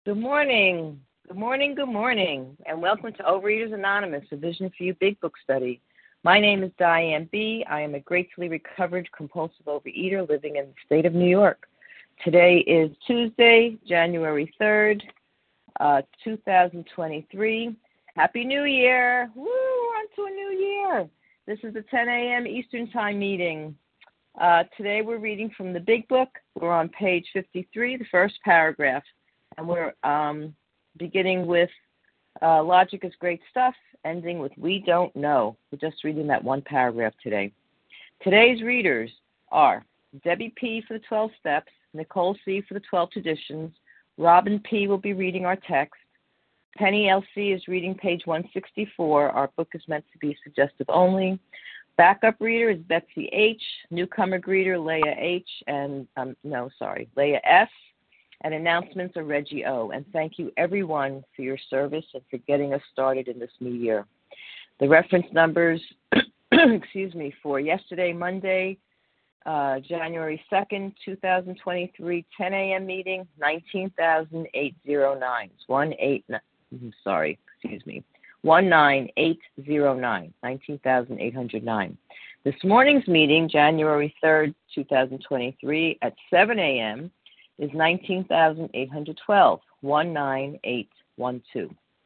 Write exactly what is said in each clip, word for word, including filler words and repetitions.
Good morning. Good morning, good morning, and welcome to Overeaters Anonymous, a Vision for You Big Book Study. My name is Diane B. I am a gratefully recovered compulsive overeater living in the state of New York. Today is Tuesday, January third, uh, two thousand twenty-three. Happy New Year. Woo, we're on to a new year. This is the ten a.m. Eastern Time meeting. Uh, today we're reading from the Big Book. We're on page fifty-three, the first paragraph. And we're um, beginning with uh, Logic is Great Stuff, ending with We Don't Know. We're just reading that one paragraph today. Today's readers are Debbie P. for the twelve Steps, Nicole C. for the twelve Traditions, Robin P. will be reading our text, Penny L C. is reading page one sixty-four. Our book is meant to be suggestive only. Backup reader is Betsy H., newcomer greeter Leah H., and, um, no, sorry, Leah S., and announcements are Reggie O. And thank you, everyone, for your service and for getting us started in this new year. The reference numbers, excuse me, for yesterday, Monday, uh, January second, twenty twenty-three, ten a.m. meeting, nineteen thousand eight hundred nine. One eight, sorry, excuse me, one nine eight zero nine, nineteen thousand eight hundred nine. This morning's meeting, January third, twenty twenty-three, at seven a.m., is nineteen thousand eight hundred twelve, one nine eight one two.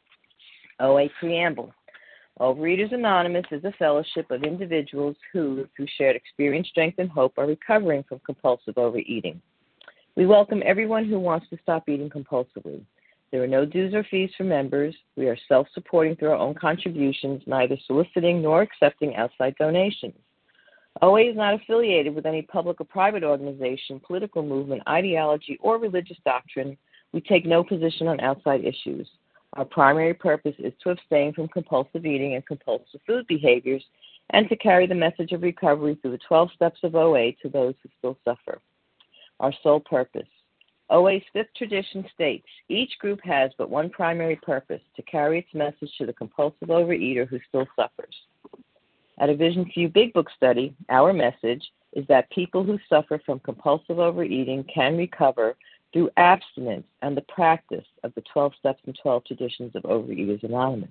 O A Preamble. Overeaters Anonymous is a fellowship of individuals who, through shared experience, strength, and hope, are recovering from compulsive overeating. We welcome everyone who wants to stop eating compulsively. There are no dues or fees for members. We are self-supporting through our own contributions, neither soliciting nor accepting outside donations. O A is not affiliated with any public or private organization, political movement, ideology, or religious doctrine. We take no position on outside issues. Our primary purpose is to abstain from compulsive eating and compulsive food behaviors and to carry the message of recovery through the twelve steps of O A to those who still suffer. Our sole purpose. O A's fifth tradition states, each group has but one primary purpose, to carry its message to the compulsive overeater who still suffers. At a Vision for You Big Book Study, our message is that people who suffer from compulsive overeating can recover through abstinence and the practice of the twelve Steps and twelve Traditions of Overeaters Anonymous.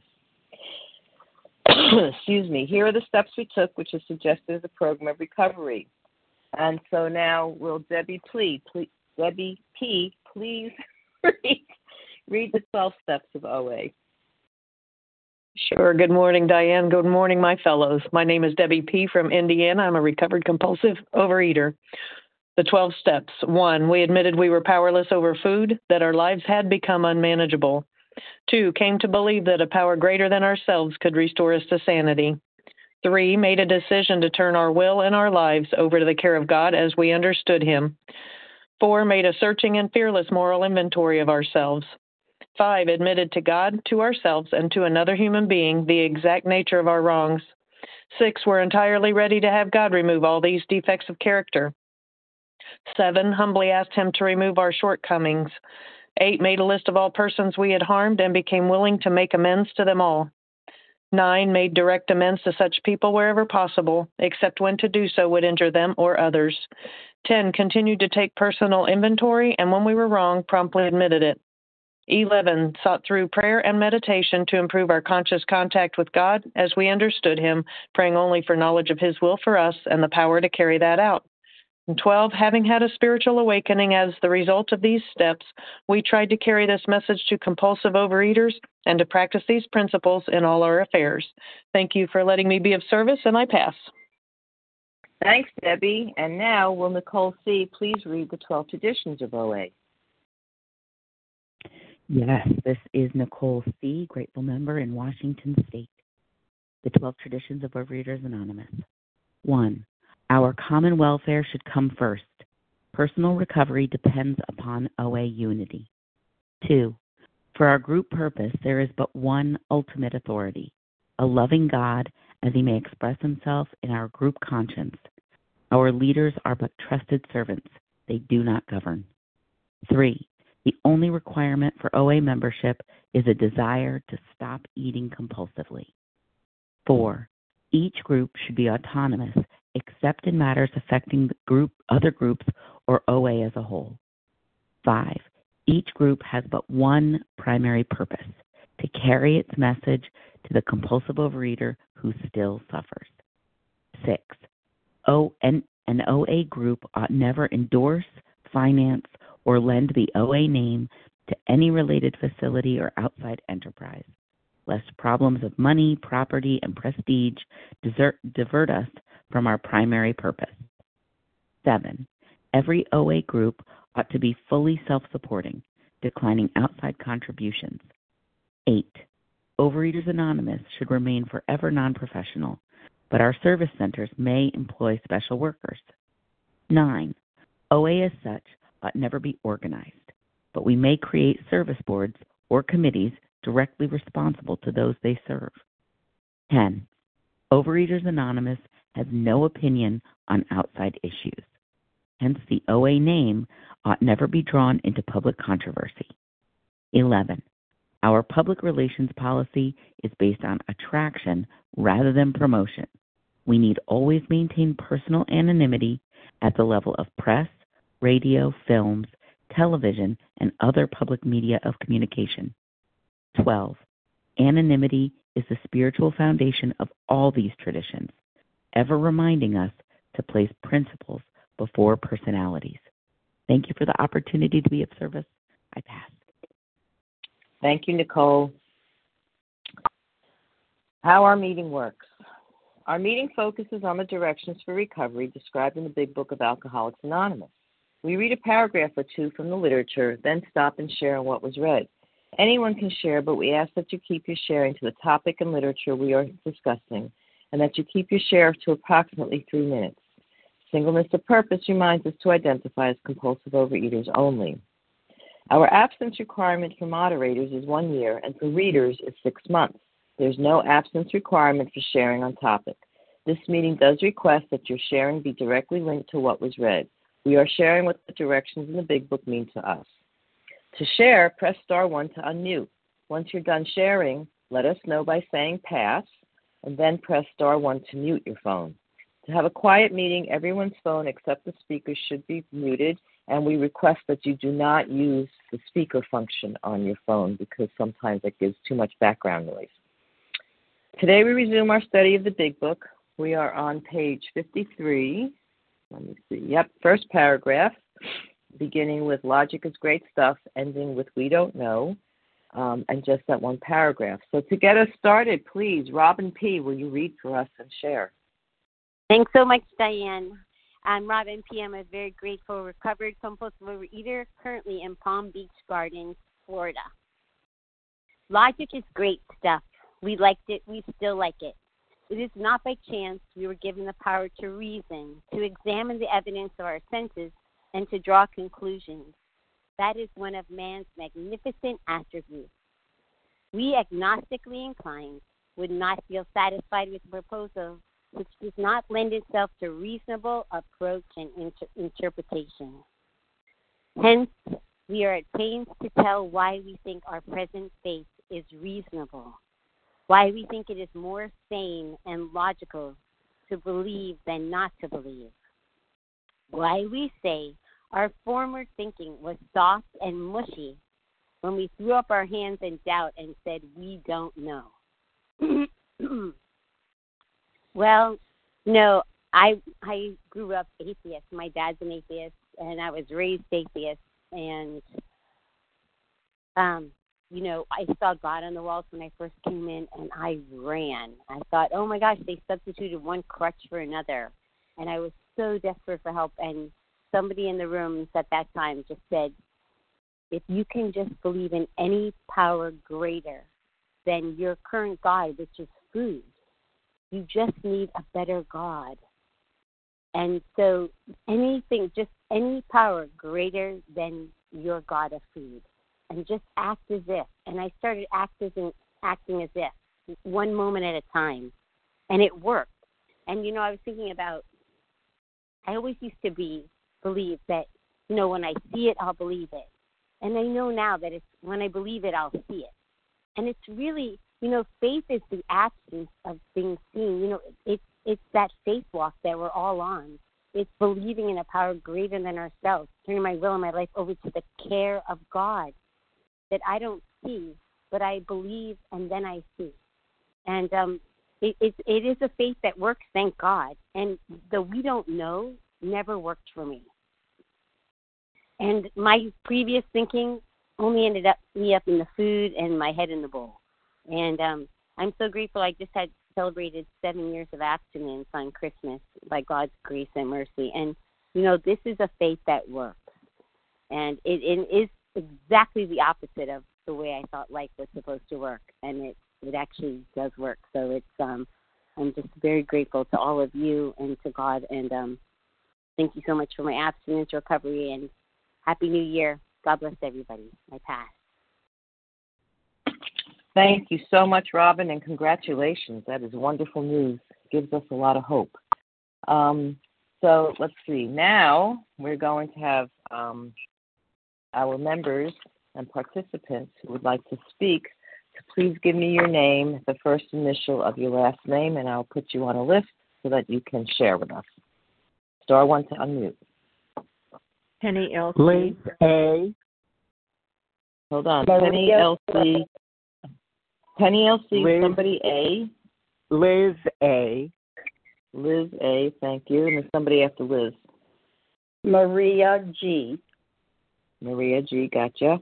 Excuse me. Here are the steps we took, which is suggested as a program of recovery. And so now, will Debbie P. please, Debbie P. please read, read the twelve steps of O A. Sure. Good morning, Diane. Good morning, my fellows. My name is Debbie P. from Indiana. I'm a recovered compulsive overeater. The twelve steps. One, we admitted we were powerless over food, that our lives had become unmanageable. Two, came to believe that a power greater than ourselves could restore us to sanity. Three, made a decision to turn our will and our lives over to the care of God as we understood Him. Four, made a searching and fearless moral inventory of ourselves. Five, admitted to God, to ourselves, and to another human being the exact nature of our wrongs. Six, were entirely ready to have God remove all these defects of character. Seven, humbly asked Him to remove our shortcomings. Eight, made a list of all persons we had harmed and became willing to make amends to them all. Nine, made direct amends to such people wherever possible, except when to do so would injure them or others. Ten, continued to take personal inventory, and when we were wrong, promptly admitted it. Eleven, sought through prayer and meditation to improve our conscious contact with God as we understood Him, praying only for knowledge of His will for us and the power to carry that out. And twelve, having had a spiritual awakening as the result of these steps, we tried to carry this message to compulsive overeaters and to practice these principles in all our affairs. Thank you for letting me be of service, and I pass. Thanks, Debbie. And now, will Nicole C. please read the twelve Traditions of O A? Yes, this is Nicole C., grateful member in Washington State. The twelve Traditions of Overeaters Anonymous. One, our common welfare should come first. Personal recovery depends upon O A unity. Two, for our group purpose, there is but one ultimate authority, a loving God as He may express Himself in our group conscience. Our leaders are but trusted servants. They do not govern. Three, the only requirement for O A membership is a desire to stop eating compulsively. Four, each group should be autonomous except in matters affecting the group, other groups, or O A as a whole. Five, Each group has but one primary purpose: to carry its message to the compulsive overeater who still suffers. Six, o, an, an O A group ought never endorse, finance, or lend the O A name to any related facility or outside enterprise, lest problems of money, property, and prestige desert, divert us from our primary purpose. Seven, every O A group ought to be fully self-supporting, declining outside contributions. Eight, Overeaters Anonymous should remain forever non-professional, but our service centers may employ special workers. Nine, O A as such ought never be organized, but we may create service boards or committees directly responsible to those they serve. Ten, Overeaters Anonymous has no opinion on outside issues. Hence, the O A name ought never be drawn into public controversy. Eleven, our public relations policy is based on attraction rather than promotion. We need always maintain personal anonymity at the level of press, radio, films, television, and other public media of communication. Twelve, anonymity is the spiritual foundation of all these traditions, ever reminding us to place principles before personalities. Thank you for the opportunity to be of service. I pass. Thank you, Nicole. How our meeting works. Our meeting focuses on the directions for recovery described in the Big Book of Alcoholics Anonymous. We read a paragraph or two from the literature, then stop and share on what was read. Anyone can share, but we ask that you keep your sharing to the topic and literature we are discussing, and that you keep your share to approximately three minutes. Singleness of purpose reminds us to identify as compulsive overeaters only. Our absence requirement for moderators is one year, and for readers is six months. There's no absence requirement for sharing on topic. This meeting does request that your sharing be directly linked to what was read. We are sharing what the directions in the Big Book mean to us. To share, press star one to unmute. Once you're done sharing, let us know by saying pass, and then press star one to mute your phone. To have a quiet meeting, everyone's phone except the speaker should be muted, and we request that you do not use the speaker function on your phone because sometimes it gives too much background noise. Today we resume our study of the Big Book. We are on page fifty-three. Let me see. Yep, first paragraph, beginning with logic is great stuff, ending with we don't know, um, and just that one paragraph. So to get us started, please, Robin P., will you read for us and share? Thanks so much, Diane. I'm Robin P. I'm a very grateful, recovered compulsive overeater, currently in Palm Beach Gardens, Florida. Logic is great stuff. We liked it. We still like it. It is not by chance we were given the power to reason, to examine the evidence of our senses, and to draw conclusions. That is one of man's magnificent attributes. We, agnostically inclined, would not feel satisfied with a proposal which does not lend itself to reasonable approach and inter- interpretation. Hence, we are at pains to tell why we think our present faith is reasonable, why we think it is more sane and logical to believe than not to believe, why we say our former thinking was soft and mushy when we threw up our hands in doubt and said we don't know. Well, no, I I grew up atheist. My dad's an atheist, and I was raised atheist. And, um, you know, I saw God on the walls when I first came in, and I ran. I thought, oh, my gosh, they substituted one crutch for another. And I was so desperate for help. And somebody in the rooms at that time just said, if you can just believe in any power greater than your current God, which is food, you just need a better God. And so anything, just any power greater than your God of food. And just act as if. And I started acting, acting as if, one moment at a time. And it worked. And, you know, I was thinking about, I always used to be, believe that, you know, when I see it, I'll believe it. And I know now that it's when I believe it, I'll see it. And it's really, you know, faith is the absence of things seen. You know, it's it's that faith walk that we're all on. it's believing in a power greater than ourselves, turning my will and my life over to the care of God that I don't see, but I believe and then I see. And um, it, it, it is a faith that works, thank God. And the we don't know never worked for me. And my previous thinking only ended up me up in the food and my head in the bowl. And um, I'm so grateful. I just had celebrated seven years of abstinence on Christmas by God's grace and mercy. And, you know, this is a faith that works. And it, it is exactly the opposite of the way I thought life was supposed to work. And it, it actually does work. So it's um, I'm just very grateful to all of you and to God. And um, thank you so much for my abstinence recovery. And Happy New Year. God bless everybody. I pass. Thank you so much, Robin, and congratulations. That is wonderful news. It gives us a lot of hope. Um, so let's see. Now we're going to have um, our members and participants who would like to speak. So please give me your name, the first initial of your last name, and I'll put you on a list so that you can share with us. Star one to unmute. Penny L C. Liz A. Hold on. Penny L C. Penny L C. Liz, somebody A. Liz A. Liz A. Thank you. And there's somebody after Liz. Maria G. Maria G. Gotcha.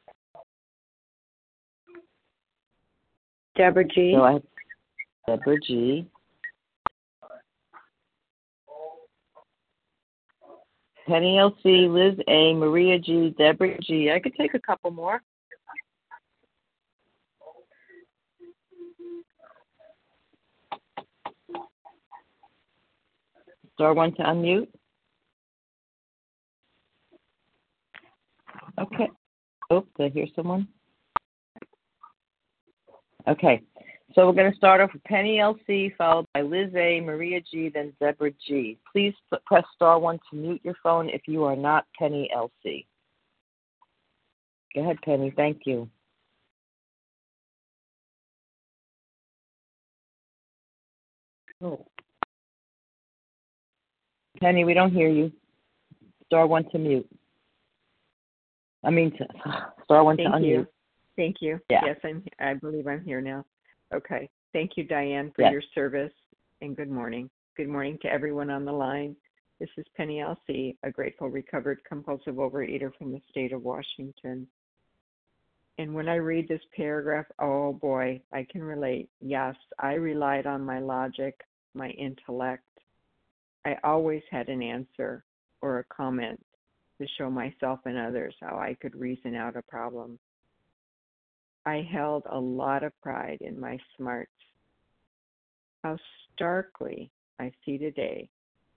Deborah G. So I have Deborah G. Penny L C, Liz A, Maria G, Deborah G. I could take a couple more. Star one to unmute. Okay. Oh, did I hear someone? Okay. So we're going to start off with Penny L C, followed by Liz A, Maria G, then Deborah G. Please press star one to mute your phone if you are not Penny L C. Go ahead, Penny. Thank you. Oh. Penny, we don't hear you. Star one to mute. I mean, to, star one Thank to unmute. you. Thank you. Yeah. Yes, I'm. I believe I'm here now. Okay. Thank you, Diane, for yes. your service, and good morning. Good morning to everyone on the line. This is Penny L C, a grateful, recovered, compulsive overeater from the state of Washington. And when I read this paragraph, oh boy, I can relate. Yes, I relied on my logic, my intellect. I always had an answer or a comment to show myself and others how I could reason out a problem. I held a lot of pride in my smarts. How starkly I see today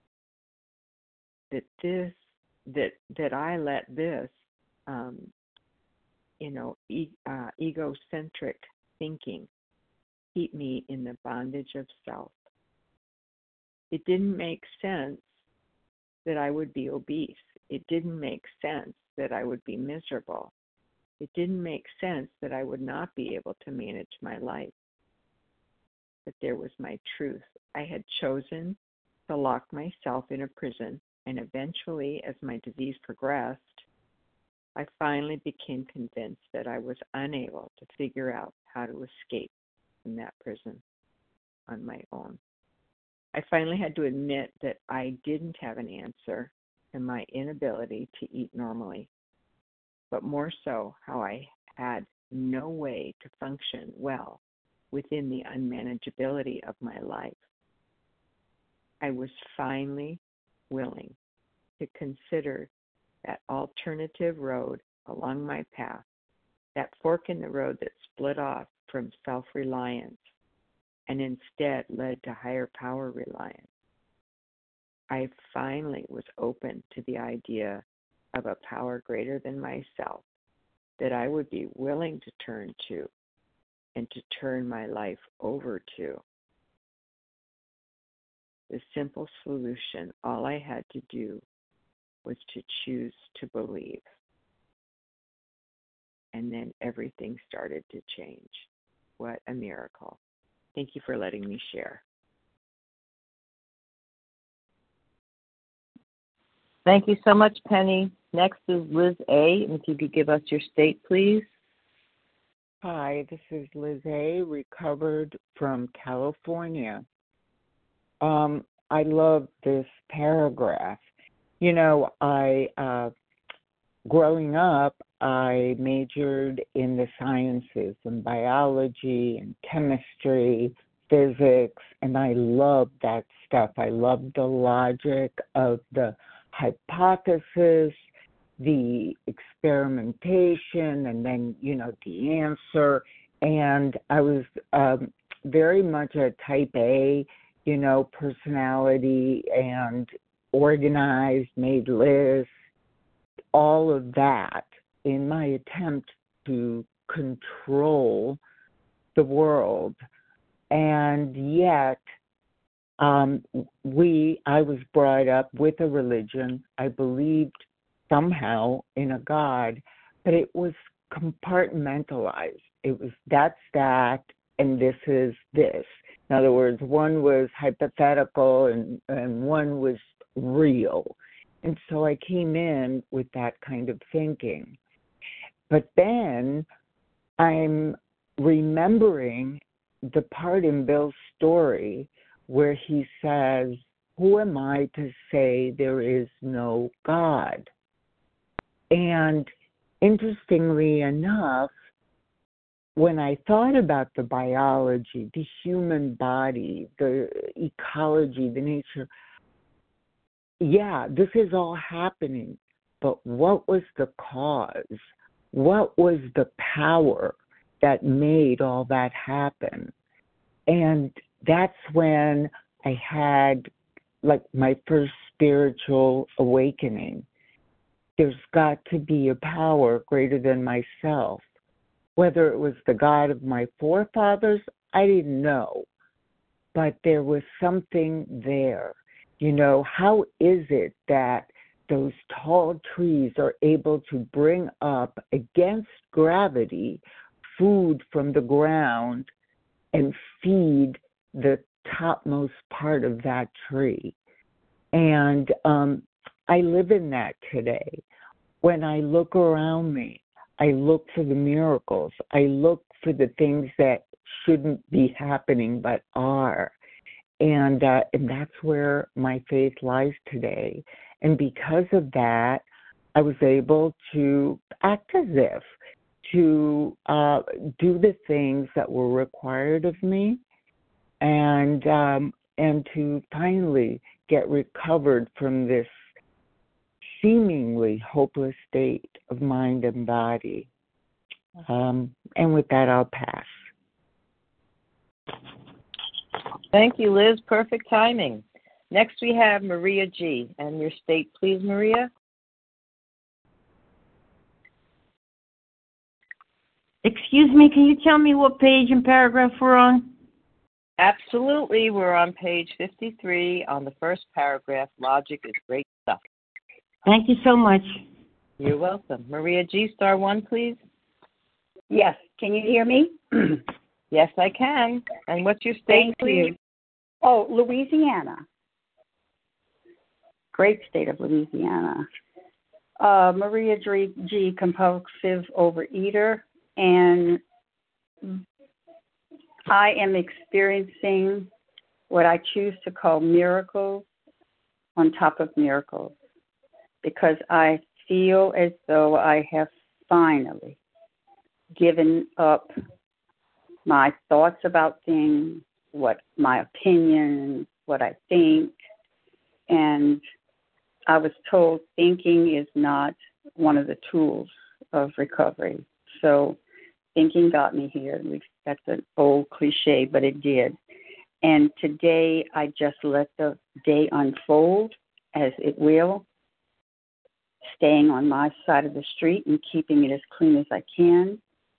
that this, that that I let this, um, you know, e- uh, egocentric thinking keep me in the bondage of self. It didn't make sense that I would be obese. It didn't make sense that I would be miserable. It didn't make sense that I would not be able to manage my life. But there was my truth. I had chosen to lock myself in a prison, and eventually, as my disease progressed, I finally became convinced that I was unable to figure out how to escape from that prison on my own. I finally had to admit that I didn't have an answer to my inability to eat normally, but more so how I had no way to function well within the unmanageability of my life. I was finally willing to consider that alternative road along my path, that fork in the road that split off from self-reliance and instead led to higher power reliance. I finally was open to the idea of a power greater than myself that I would be willing to turn to and to turn my life over to. The simple solution, all I had to do was to choose to believe. And then everything started to change. What a miracle. Thank you for letting me share. Thank you so much, Penny. Next is Liz A. And if you could give us your state, please. Hi, this is Liz A., recovered from California. Um, I love this paragraph. You know, I, uh, growing up, I majored in the sciences, in biology and chemistry, physics, and I loved that stuff. I loved the logic of the hypothesis, the experimentation, and then, you know, the answer. And I was um, very much a type A, you know, personality, and organized, made lists, all of that in my attempt to control the world. And yet, um, we, I was brought up with a religion. I believed somehow in a God, but it was compartmentalized. It was that's that, and this is this. In other words, one was hypothetical and, and one was real. And so I came in with that kind of thinking. But then I'm remembering the part in Bill's story where he says, who am I to say there is no God? And interestingly enough, when I thought about the biology, the human body, the ecology, the nature, yeah, this is all happening. But what was the cause? What was the power that made all that happen? And that's when I had like my first spiritual awakening. There's got to be a power greater than myself. Whether it was the God of my forefathers, I didn't know. But there was something there. You know, how is it that those tall trees are able to bring up against gravity food from the ground and feed the topmost part of that tree? And um, I live in that today. When I look around me, I look for the miracles. I look for the things that shouldn't be happening but are. And uh, and that's where my faith lies today. And because of that, I was able to act as if, to uh, do the things that were required of me, and um, and to finally get recovered from this seemingly hopeless state of mind and body. Um, and with that, I'll pass. Thank you, Liz. Perfect timing. Next, we have Maria G. And your state, please, Maria. Excuse me, can you tell me what page and paragraph we're on? Absolutely. We're on page fifty-three on the first paragraph. Logic is great stuff. Thank you so much. You're welcome. Maria G., star one, please. Yes. Can you hear me? Yes, I can. And what's your state, Thank please? you. Oh, Louisiana. Great state of Louisiana. Uh, Maria G., compulsive overeater, and I am experiencing what I choose to call miracles on top of miracles, because I feel as though I have finally given up my thoughts about things, what my opinions, what I think. And I was told thinking is not one of the tools of recovery. So thinking got me here. That's an old cliche, but it did. And today I just let the day unfold as it will, staying on my side of the street and keeping it as clean as I can,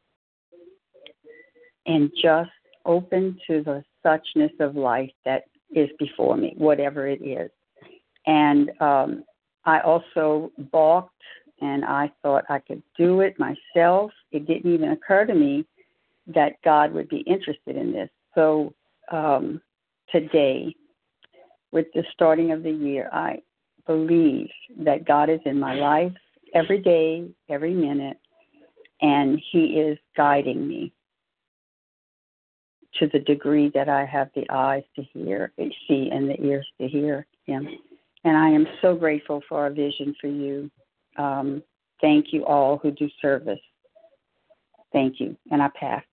and just open to the suchness of life that is before me, whatever it is. And um, I also balked, and I thought I could do it myself. It didn't even occur to me that God would be interested in this. So um, today, with the starting of the year, I believe that God is in my life every day, every minute, and He is guiding me to the degree that I have the eyes to hear, see, and the ears to hear Him. And I am so grateful for our vision for you. Um, thank you all who do service. Thank you. And I pass.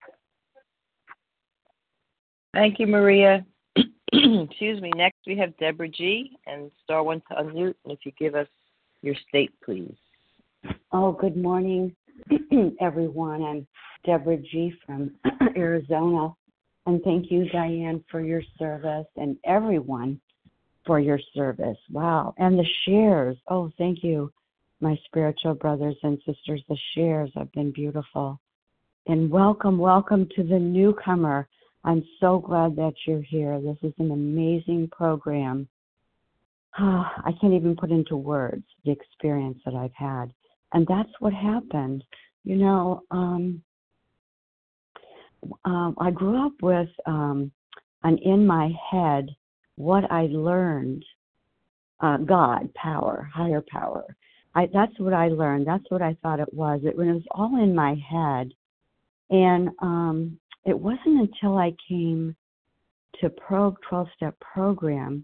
Thank you, Maria. Excuse me. Next, we have Deborah G. and star one to unmute. And if you give us your state, please. Oh, good morning, everyone. I'm Deborah G. from Arizona. And thank you, Diane, for your service and everyone for your service. Wow. And the shares. Oh, thank you, my spiritual brothers and sisters. The shares have been beautiful. And welcome, welcome to the newcomer. I'm so glad that you're here. This is an amazing program. Oh, I can't even put into words the experience that I've had. And that's what happened. You know, um, um, I grew up with um, an in my head, what I learned, uh, God, power, higher power. I, that's what I learned. That's what I thought it was. It, it was all in my head. And um, it wasn't until I came to Pro twelve-step program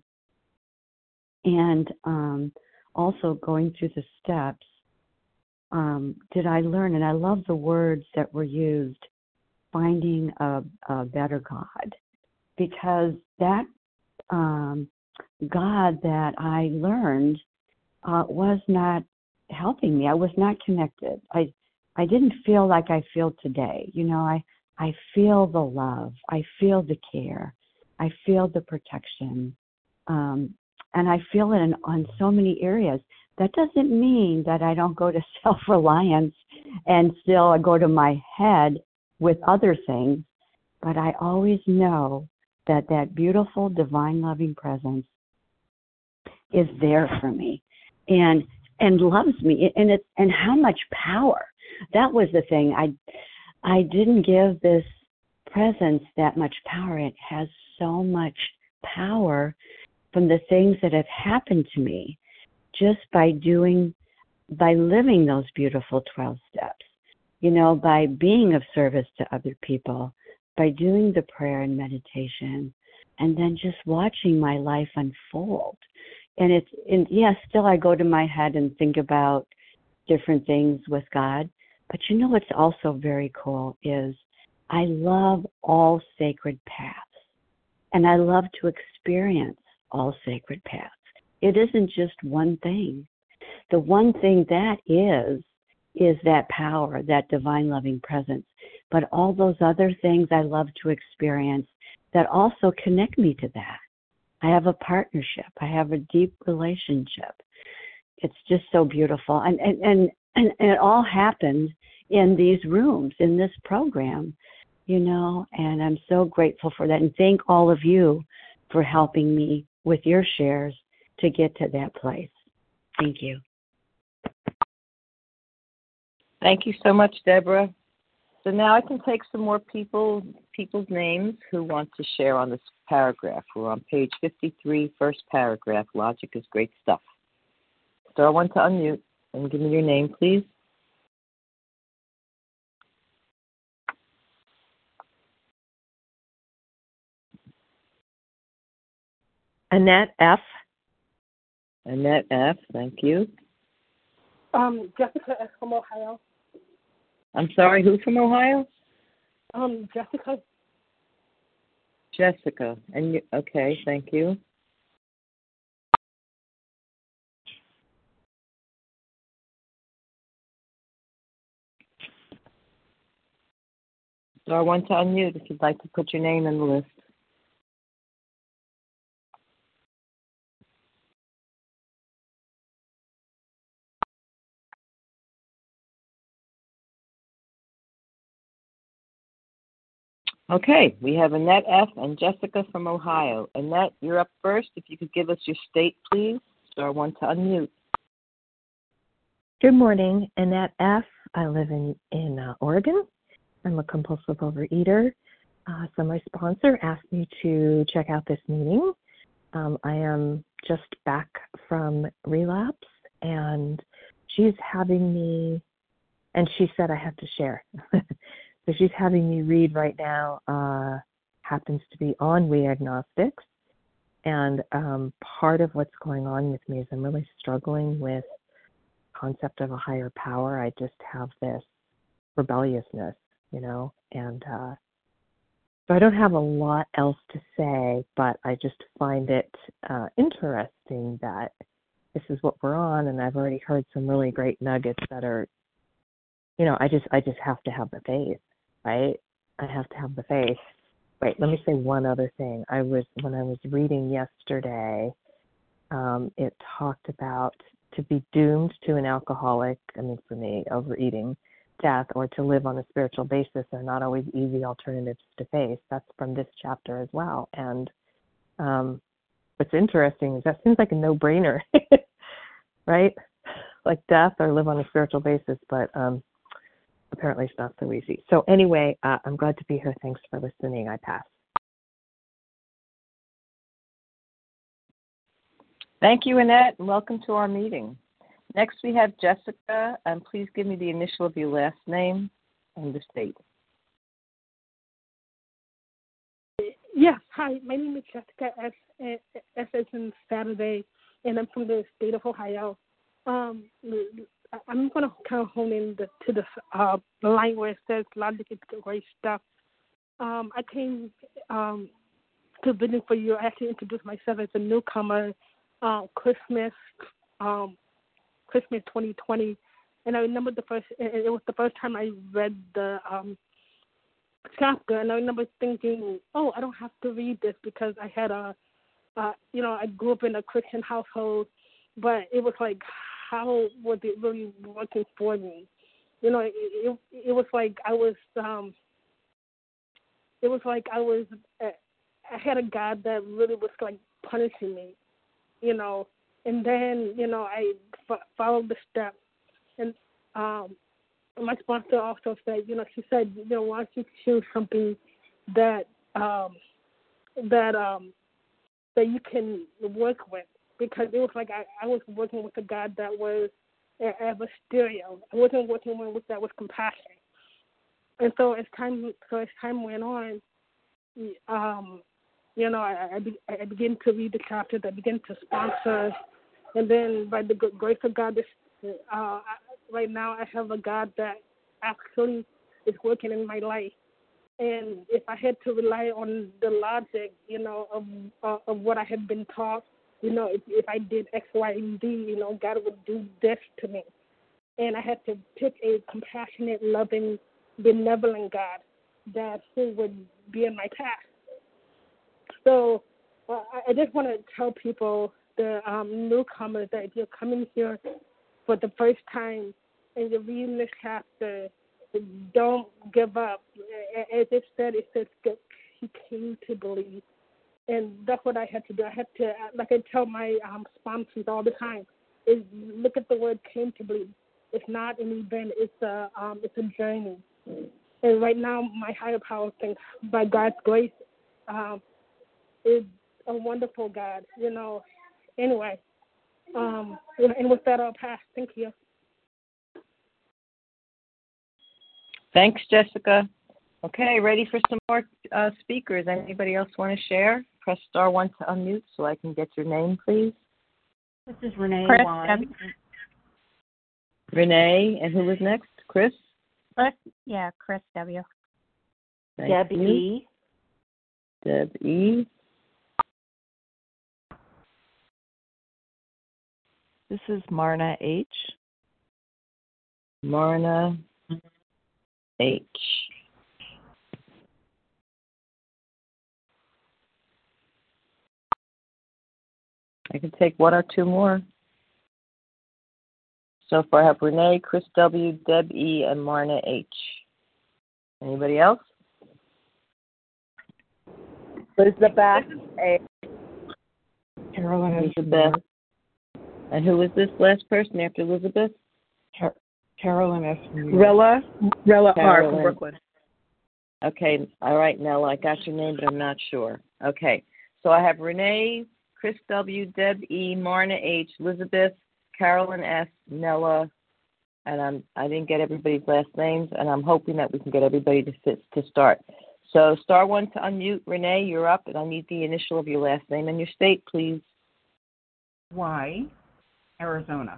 and um, also going through the steps um, did I learn, and I love the words that were used, finding a, a better God, because that um, God that I learned uh, was not helping me. I was not connected. I I didn't feel like I feel today. You know, I, I feel the love. I feel the care. I feel the protection. Um, and I feel it in, on so many areas. That doesn't mean that I don't go to self-reliance and still go to my head with other things, but I always know that that beautiful divine loving presence is there for me and and loves me, and it's and how much power. That was the thing. I I didn't give this presence that much power. It has so much power from the things that have happened to me just by doing, by living those beautiful twelve steps, you know, by being of service to other people, by doing the prayer and meditation, and then just watching my life unfold. And it's, and yes, still I go to my head and think about different things with God. But you know what's also very cool is I love all sacred paths. And I love to experience all sacred paths. It isn't just one thing. The one thing that is, is that power, that divine loving presence. But all those other things I love to experience that also connect me to that. I have a partnership. I have a deep relationship. It's just so beautiful. And, and, and, and it all happened in these rooms, in this program, you know, and I'm so grateful for that. And thank all of you for helping me with your shares to get to that place. Thank you. Thank you so much, Deborah. So now I can take some more people, people's names who want to share on this paragraph. We're on page fifty-three, first paragraph. Logic is great stuff. Star one to unmute and give me your name, please. Annette F. Annette F., thank you. Um, Jessica F. from Ohio. I'm sorry, who from Ohio? Um, Jessica. Jessica. And you, okay, thank you. Star one to unmute if you'd like to put your name in the list. Okay, we have Annette F. and Jessica from Ohio. Annette, you're up first. If you could give us your state, please. Star one to unmute. Good morning, Annette F. I live in, in uh, Oregon. I'm a compulsive overeater. Uh, so my sponsor asked me to check out this meeting. Um, I am just back from relapse, and she's having me, and she said I have to share. So she's having me read right now, uh, happens to be on We Agnostics. And um, part of what's going on with me is I'm really struggling with the concept of a higher power. I just have this rebelliousness, you know, and uh, so I don't have a lot else to say, but I just find it uh, interesting that this is what we're on, and I've already heard some really great nuggets that are, you know, I just I just have to have the faith, right? I have to have the faith. Wait, let me say one other thing. I was when I was reading yesterday, um, it talked about to be doomed to an alcoholic, I mean for me, overeating, death, or to live on a spiritual basis are not always easy alternatives to face. That's from this chapter as well. And um, what's interesting is that seems like a no-brainer, right? Like death or live on a spiritual basis, but um, apparently it's not so easy. So anyway, uh, I'm glad to be here. Thanks for listening. I pass. Thank you, Annette, and welcome to our meeting. Next, we have Jessica, and please give me the initial of your last name and the state. Yes, hi, my name is Jessica, S, S as in Saturday, and I'm from the state of Ohio. Um, I'm going to kind of hone in the, to the, uh, the line where it says logic is great stuff. Um, I came um, to Vision for You. I actually introduced myself as a newcomer, uh, Christmas, um, Christmas twenty twenty, and I remember the first. It was the first time I read the um, chapter, and I remember thinking, "Oh, I don't have to read this because I had a, uh, you know, I grew up in a Christian household, but it was like, how was it really working for me? You know, it it, it was like I was, um, it was like I was, uh, I had a God that really was like punishing me, you know." And then, you know, I f- followed the steps. And um, my sponsor also said, you know, she said, you know, why don't you choose something that um, that um, that you can work with? Because it was like I, I was working with a God that was as a stereo. I wasn't working with one that was compassion. And so as time so as time went on, um, you know, I I, be, I began to read the chapters. I began to sponsor. And then by the grace of God, this, uh, right now I have a God that actually is working in my life. And if I had to rely on the logic, you know, of uh, of what I had been taught, you know, if, if I did X, Y, and Z, you know, God would do this to me. And I had to pick a compassionate, loving, benevolent God that who would be in my path. So uh, I just want to tell people, the um, newcomers, that if you're coming here for the first time and you're reading this chapter, don't give up. As it said, it says he came to believe. And that's what I had to do. I had to, like I tell my um, sponsors all the time, is look at the word came to believe. It's not an event. It's a, um, it's a journey. And right now, my higher power thinks, by God's grace, um, is a wonderful God, you know. Anyway, um, and with that, I'll pass. Thank you. Thanks, Jessica. Okay, ready for some more uh, speakers. Anybody else want to share? Press star one to unmute so I can get your name, please. This is Renee Chris, Wine. Renee, and who was next? Chris? Chris, yeah, Chris W. Thank Deb you. E. Deb E. This is Marna H. Marna H. I can take one or two more. So far I have Renee, Chris W., Deb E., and Marna H. Anybody else? Elizabeth A. Carolyn Elizabeth. And who was this last person after Elizabeth? Car- Carolyn S. Rella. Rella R. from Carolyn. Brooklyn. Okay. All right, Nella, I got your name, but I'm not sure. Okay. So I have Renee, Chris W., Deb E., Marna H., Elizabeth, Carolyn S., Nella, and I'm, I didn't get everybody's last names, and I'm hoping that we can get everybody to fit, to start. So star one to unmute. Renee, you're up, and I need the initial of your last name and your state, please. Y, Arizona.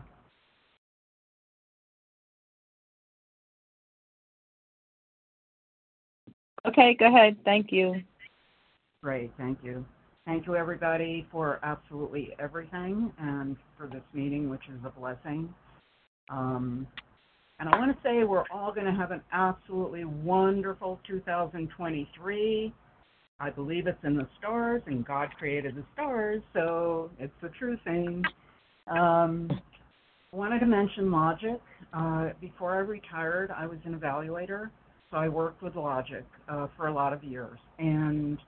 Okay, go ahead. Thank you. Great, thank you. Thank you, everybody, for absolutely everything and for this meeting, which is a blessing. Um, and I want to say we're all going to have an absolutely wonderful two thousand twenty-three. I believe it's in the stars, and God created the stars, so it's a true thing. Um, I wanted to mention Logic. Uh, before I retired, I was an evaluator, so I worked with Logic uh, for a lot of years. And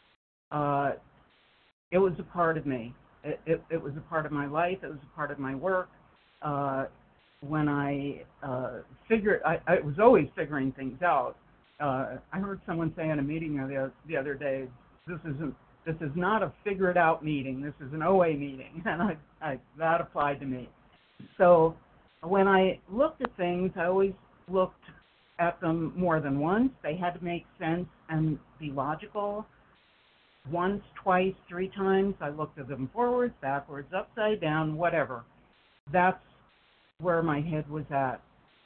uh, it was a part of me. It, it, it was a part of my life. It was a part of my work. Uh, when I uh, figured, I, I was always figuring things out. Uh, I heard someone say in a meeting the, the other day, this isn't, this is not a figure it out meeting. This is an O A meeting, and I, I, that applied to me. So when I looked at things, I always looked at them more than once. They had to make sense and be logical. Once, twice, three times, I looked at them forwards, backwards, upside down, whatever. That's where my head was at.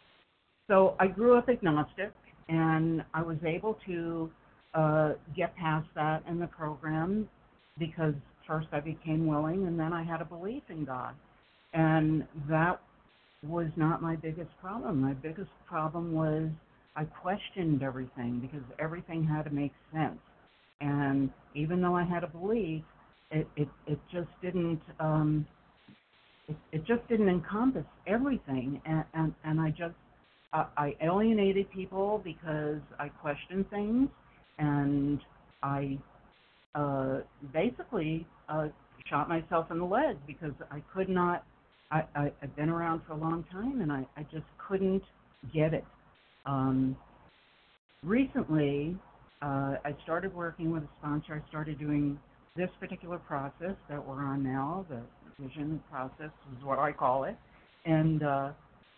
So I grew up agnostic, and I was able to uh, get past that in the program because first I became willing, and then I had a belief in God. And that was not my biggest problem. My biggest problem was I questioned everything because everything had to make sense. And even though I had a belief, it, it, it just didn't um, it, it just didn't encompass everything. And, and, and I just uh, I alienated people because I questioned things, and I uh, basically uh, shot myself in the leg because I could not. I, I, I've been around for a long time, and I, I just couldn't get it. Um, recently, uh, I started working with a sponsor. I started doing this particular process that we're on now. The vision process is what I call it. And uh,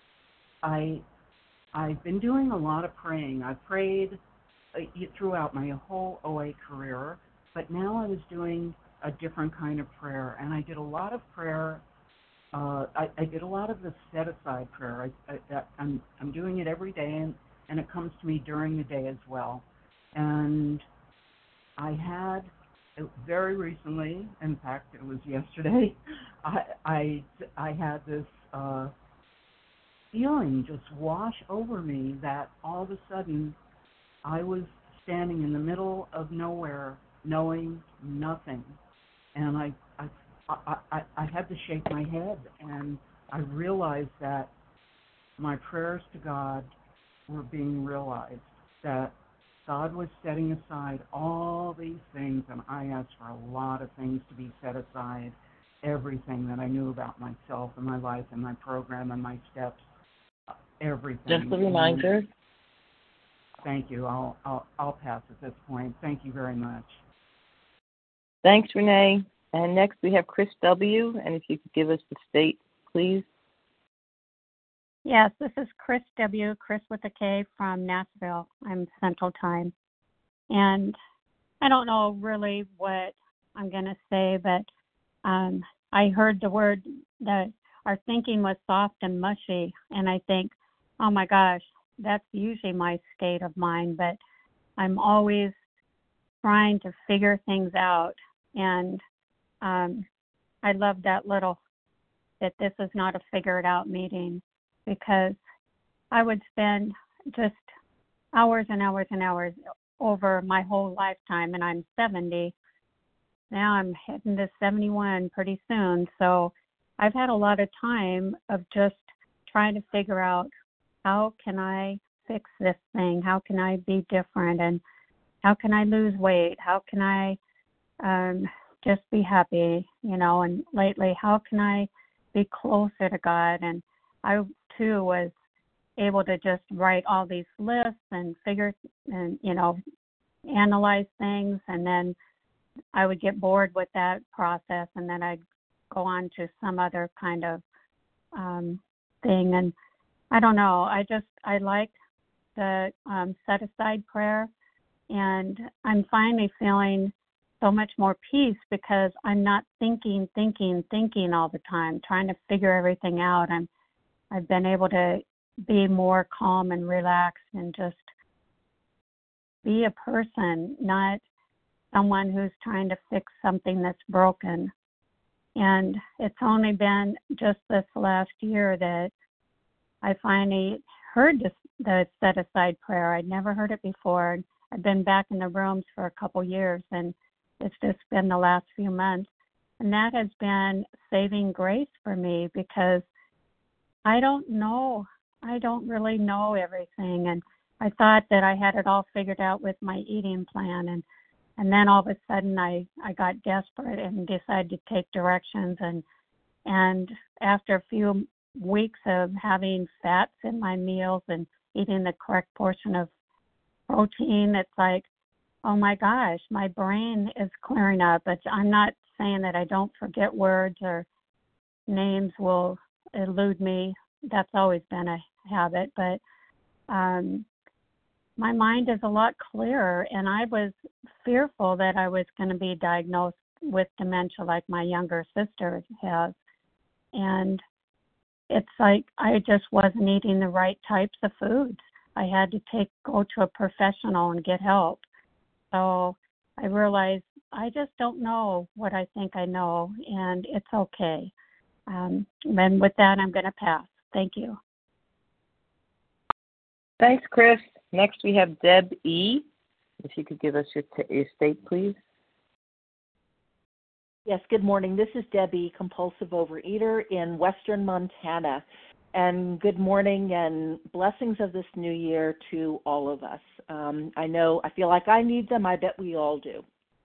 I, I've been doing a lot of praying. I prayed uh, throughout my whole O A career, but now I was doing a different kind of prayer. And I did a lot of prayer Uh, I, I did a lot of the set-aside prayer. I, I, I'm, I'm doing it every day, and, and it comes to me during the day as well. And I had, it very recently, in fact, it was yesterday, I, I, I had this uh, feeling just wash over me that all of a sudden I was standing in the middle of nowhere, knowing nothing. And I, I I, I, I had to shake my head, and I realized that my prayers to God were being realized, that God was setting aside all these things, and I asked for a lot of things to be set aside, everything that I knew about myself and my life and my program and my steps, everything. Just a reminder. And thank you. I'll, I'll, I'll pass at this point. Thank you very much. Thanks, Renee. And next we have Chris W., and if you could give us the state, please. Yes, this is Chris W., Chris with a K from Nashville. I'm Central Time. And I don't know really what I'm going to say, but um, I heard the word that our thinking was soft and mushy, and I think, oh my gosh, that's usually my state of mind, but I'm always trying to figure things out. And Um, I love that little, that this is not a figure it out meeting, because I would spend just hours and hours and hours over my whole lifetime, and I'm seventy. Now I'm heading to seventy-one pretty soon. So I've had a lot of time of just trying to figure out, how can I fix this thing? How can I be different? And how can I lose weight? How can I um, just be happy, you know? And lately, how can I be closer to God? And I, too, was able to just write all these lists and figure and, you know, analyze things. And then I would get bored with that process, and then I'd go on to some other kind of um, thing. And I don't know. I just I like the um, set aside prayer, and I'm finally feeling so much more peace because I'm not thinking, thinking, thinking all the time, trying to figure everything out. I'm I've been able to be more calm and relaxed and just be a person, not someone who's trying to fix something that's broken. And it's only been just this last year that I finally heard this, the set-aside prayer. I'd never heard it before. I've been back in the rooms for a couple years, and it's just been the last few months. And that has been saving grace for me because I don't know. I don't really know everything. And I thought that I had it all figured out with my eating plan. And, and then all of a sudden I, I got desperate and decided to take directions. And, and after a few weeks of having fats in my meals and eating the correct portion of protein, it's like, oh my gosh, my brain is clearing up. But I'm not saying that I don't forget words or names will elude me. That's always been a habit. But um, my mind is a lot clearer, and I was fearful that I was going to be diagnosed with dementia like my younger sister has. And it's like I just wasn't eating the right types of foods. I had to take go to a professional and get help. So I realized I just don't know what I think I know, and it's okay. Um, and with that, I'm going to pass. Thank you. Thanks, Chris. Next, we have Deb E. If you could give us your, t- your state, please. Yes, good morning. This is Debbie, compulsive overeater in Western Montana. And good morning and blessings of this new year to all of us. Um, I know, I feel like I need them. I bet we all do.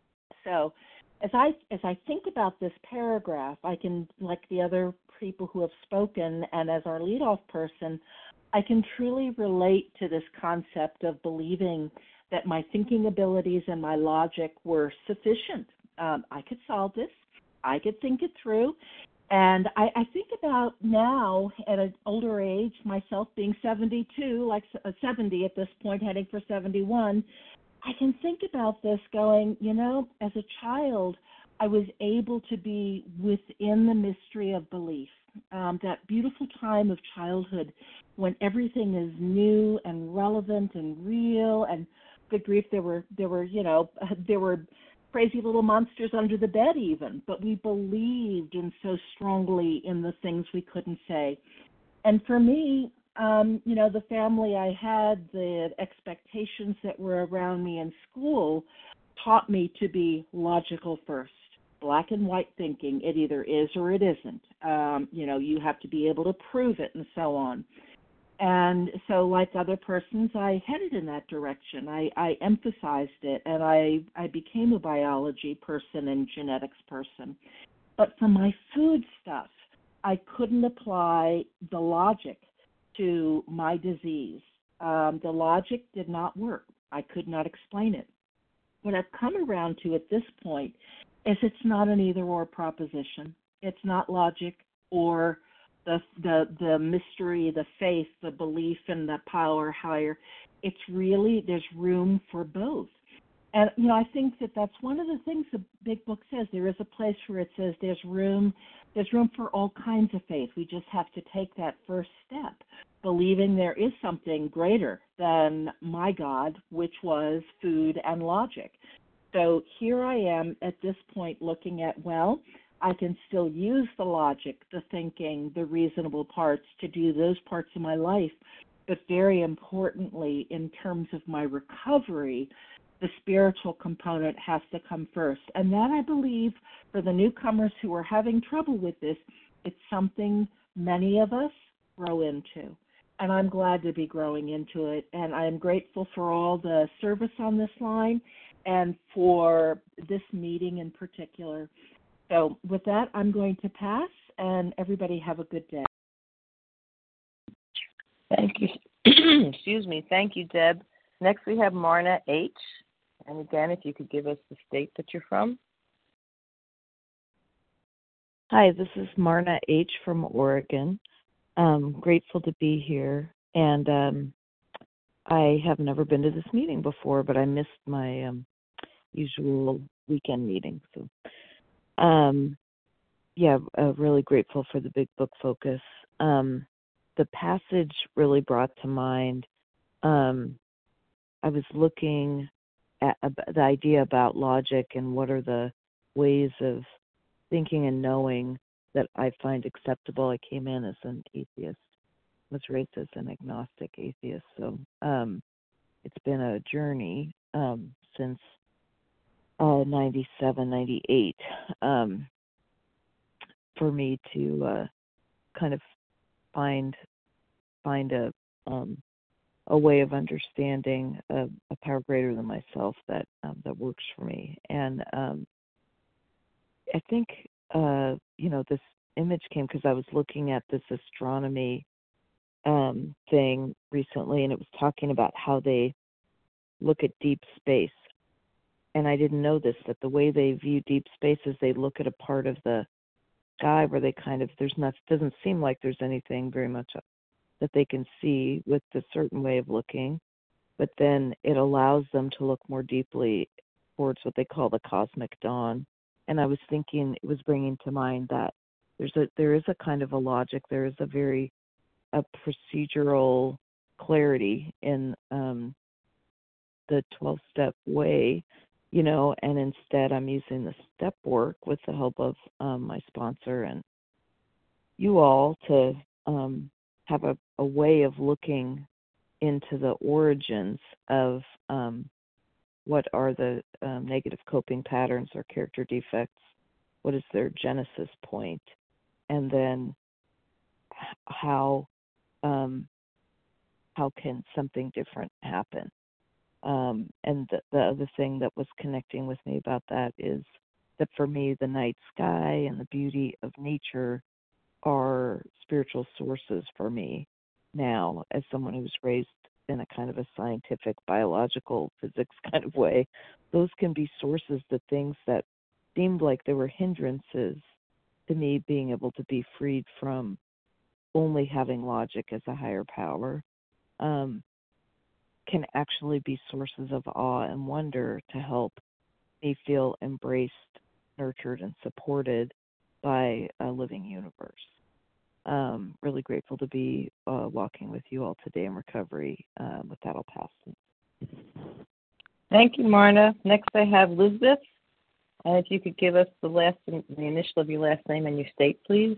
So as I as I think about this paragraph, I can, like the other people who have spoken, and as our leadoff person, I can truly relate to this concept of believing that my thinking abilities and my logic were sufficient. Um, I could solve this. I could think it through. And I, I think about now at an older age, myself being seventy-two, like seventy at this point, heading for seventy-one, I can think about this going, you know, as a child, I was able to be within the mystery of belief, um, that beautiful time of childhood when everything is new and relevant and real, and good grief, there were, there were, you know, there were crazy little monsters under the bed even, but we believed in so strongly in the things we couldn't say. And for me, um, you know, the family I had, the expectations that were around me in school taught me to be logical first, black and white thinking. It either is or it isn't. Um, you know, you have to be able to prove it and so on. And so like other persons, I headed in that direction. I, I emphasized it, and I, I became a biology person and genetics person. But for my food stuff, I couldn't apply the logic to my disease. Um, the logic did not work. I could not explain it. What I've come around to at this point is it's not an either-or proposition. It's not logic or the the the mystery, the faith, the belief in the power higher. It's really, there's room for both. And, you know, I think that that's one of the things the Big Book says. There is a place where it says there's room, there's room for all kinds of faith. We just have to take that first step, believing there is something greater than my God, which was food and logic. So here I am at this point looking at, well, I can still use the logic, the thinking, the reasonable parts to do those parts of my life. But very importantly, in terms of my recovery, the spiritual component has to come first. And that, I believe, for the newcomers who are having trouble with this, it's something many of us grow into. And I'm glad to be growing into it. And I am grateful for all the service on this line and for this meeting in particular. So with that, I'm going to pass, and everybody have a good day. Thank you. Excuse me. Thank you, Deb. Next, we have Marna H. And again, if you could give us the state that you're from. Hi, this is Marna H. from Oregon. Um, grateful to be here. And um, I have never been to this meeting before, but I missed my um, usual weekend meeting. So, um, yeah, uh, really grateful for the Big Book focus. Um, the passage really brought to mind, um, I was looking at uh, the idea about logic and what are the ways of thinking and knowing that I find acceptable. I came in as an atheist, was raised as an agnostic atheist. So um, it's been a journey um, since uh, ninety-seven, ninety-eight um, for me to uh, kind of find find a um, a way of understanding a, a power greater than myself that um, that works for me. And um, I think uh, you know this image came because I was looking at this astronomy um, thing recently, and it was talking about how they look at deep space. And I didn't know this, that the way they view deep space is they look at a part of the sky where they kind of, there's not, doesn't seem like there's anything very much that they can see with a certain way of looking, but then it allows them to look more deeply towards what they call the cosmic dawn. And I was thinking, it was bringing to mind that there's a, there is a kind of a logic, there is a very, a procedural clarity in um, the twelve-step way, you know, and instead I'm using the step work with the help of um, my sponsor and you all to um, have a, a way of looking into the origins of um, what are the um, negative coping patterns or character defects, what is their genesis point, and then how um, how can something different happen. Um, and the, the other thing that was connecting with me about that is that for me, the night sky and the beauty of nature are spiritual sources for me now, as someone who's raised in a kind of a scientific, biological physics kind of way. Those can be sources to things that seemed like they were hindrances to me being able to be freed from only having logic as a higher power. Um, can actually be sources of awe and wonder to help me feel embraced, nurtured, and supported by a living universe. Um, really grateful to be uh, walking with you all today in recovery. Uh, with that, I'll pass. Thank you, Marna. Next, I have Elizabeth. And if you could give us the last, the initial of your last name and your state, please.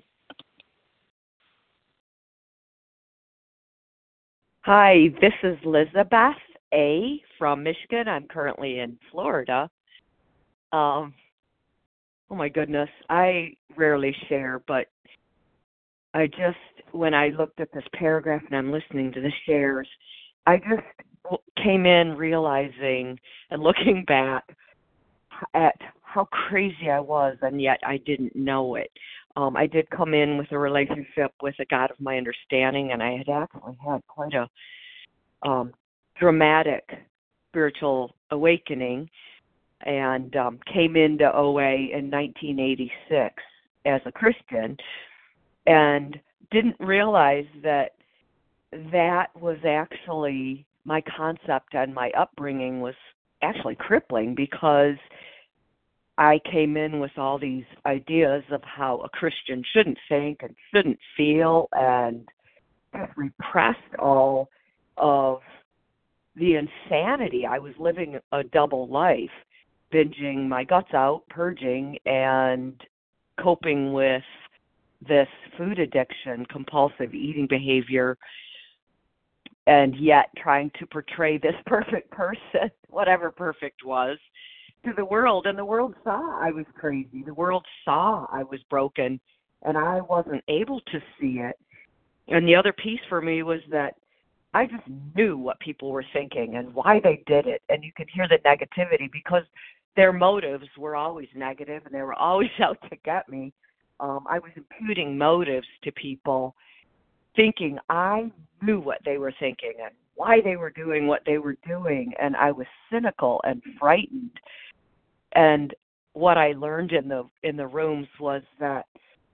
Hi, this is Elizabeth A. from Michigan. I'm currently in Florida. Um, oh my goodness, I rarely share, but I just, when I looked at this paragraph and I'm listening to the shares, I just came in realizing and looking back at how crazy I was, and yet I didn't know it. Um, I did come in with a relationship with a God of my understanding, and I had actually had quite a um, dramatic spiritual awakening, and um, came into O A in nineteen eighty-six as a Christian, and didn't realize that that was actually my concept, and my upbringing was actually crippling, because I came in with all these ideas of how a Christian shouldn't think and shouldn't feel, and repressed all of the insanity. I was living a double life, binging my guts out, purging, and coping with this food addiction, compulsive eating behavior, and yet trying to portray this perfect person, whatever perfect was, to the world. And the world saw I was crazy. The world saw I was broken, and I wasn't able to see it. And the other piece for me was that I just knew what people were thinking and why they did it. And you could hear the negativity, because their motives were always negative, and they were always out to get me. Um, I was imputing motives to people, thinking I knew what they were thinking and why they were doing what they were doing. And I was cynical and frightened. And what I learned in the in the rooms was that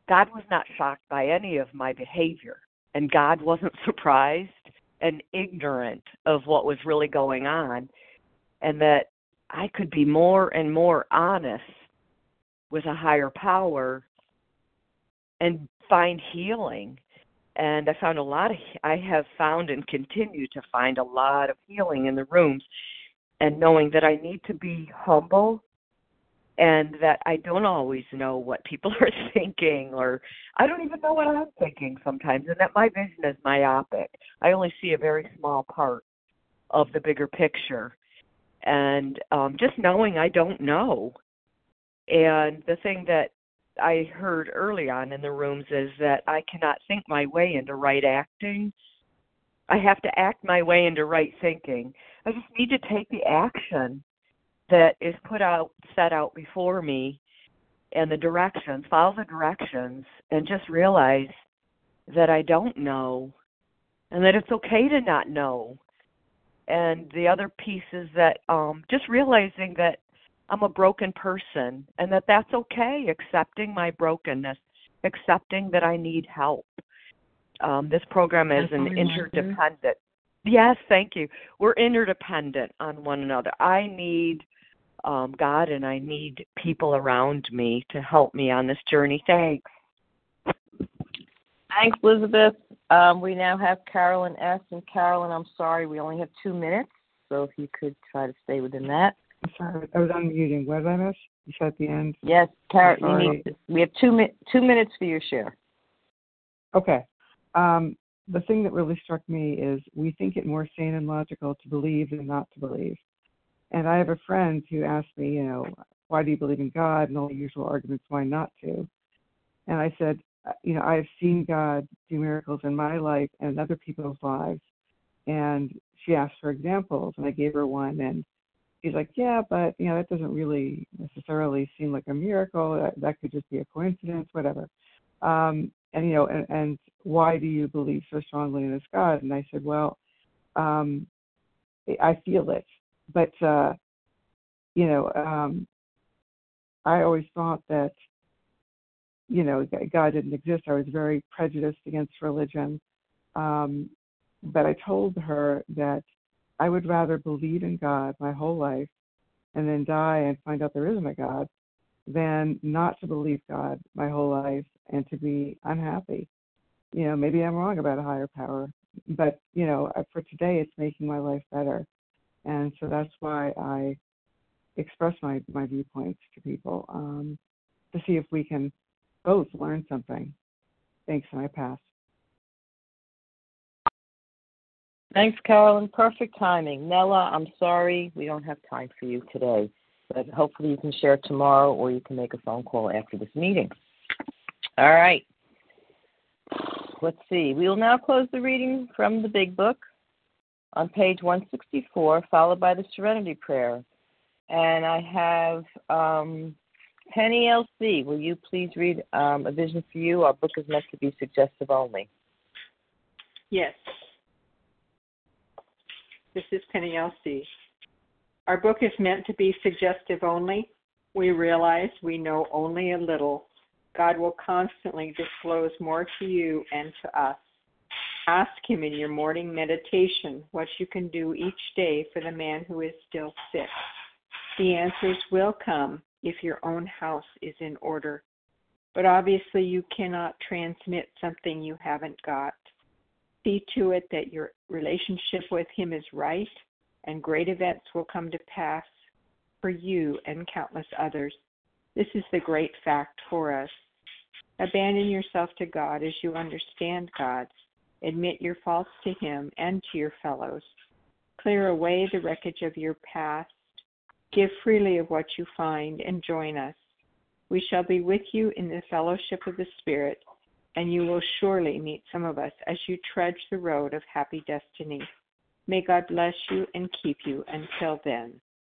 God was not shocked by any of my behavior, and God wasn't surprised and ignorant of what was really going on, and that I could be more and more honest with a higher power and find healing. And I found a lot of, I have found and continue to find a lot of healing in the rooms, and knowing that I need to be humble and that I don't always know what people are thinking, or I don't even know what I'm thinking sometimes, and that my vision is myopic. I only see a very small part of the bigger picture. And um, just knowing I don't know. And the thing that I heard early on in the rooms is that I cannot think my way into right acting. I have to act my way into right thinking. I just need to take the action that is put out, set out before me, and the directions, follow the directions, and just realize that I don't know, and that it's okay to not know. And the other piece is that um, just realizing that I'm a broken person, and that that's okay, accepting my brokenness, accepting that I need help. Um, this program is an interdependent. Yes, thank you. We're interdependent on one another. I need um, God, and I need people around me to help me on this journey. Thanks. Thanks, Elizabeth. Um, we now have Carolyn S. And Carolyn, I'm sorry, we only have two minutes, so if you could try to stay within that. I'm sorry, I was unmuting. What did I miss? You said at the end? Yes, Carolyn, you need, we have two, mi- two minutes for your share. Okay. Um, the thing that really struck me is we think it more sane and logical to believe than not to believe. And I have a friend who asked me, you know, why do you believe in God? And all the usual arguments why not to. And I said, you know, I've seen God do miracles in my life and other people's lives. And she asked for examples, and I gave her one. And she's like, yeah, but, you know, that doesn't really necessarily seem like a miracle. That, that could just be a coincidence, whatever. Um, and, you know, and, and why do you believe so strongly in this God? And I said, well, um, I feel it. But, uh, you know, um, I always thought that, you know, God didn't exist. I was very prejudiced against religion. Um, but I told her that I would rather believe in God my whole life and then die and find out there isn't a God than not to believe God my whole life and to be unhappy. You know, maybe I'm wrong about a higher power, but, you know, for today it's making my life better. And so that's why I express my, my viewpoints to people, um, to see if we can both learn something. Thanks, and I pass. Thanks, Carolyn. Perfect timing. Nella, I'm sorry we don't have time for you today, but hopefully you can share tomorrow, or you can make a phone call after this meeting. All right. Let's see. We will now close the reading from the Big Book on page one sixty-four, followed by the Serenity Prayer. And I have um, Penny L C. Will you please read um, A Vision for You? Our book is meant to be suggestive only. Yes. This is Penny L C. Our book is meant to be suggestive only. We realize we know only a little. God will constantly disclose more to you and to us. Ask Him in your morning meditation what you can do each day for the man who is still sick. The answers will come if your own house is in order. But obviously you cannot transmit something you haven't got. See to it that your relationship with Him is right, and great events will come to pass for you and countless others. This is the great fact for us. Abandon yourself to God as you understand God. Admit your faults to Him and to your fellows. Clear away the wreckage of your past. Give freely of what you find and join us. We shall be with you in the fellowship of the Spirit, and you will surely meet some of us as you trudge the road of happy destiny. May God bless you and keep you until then.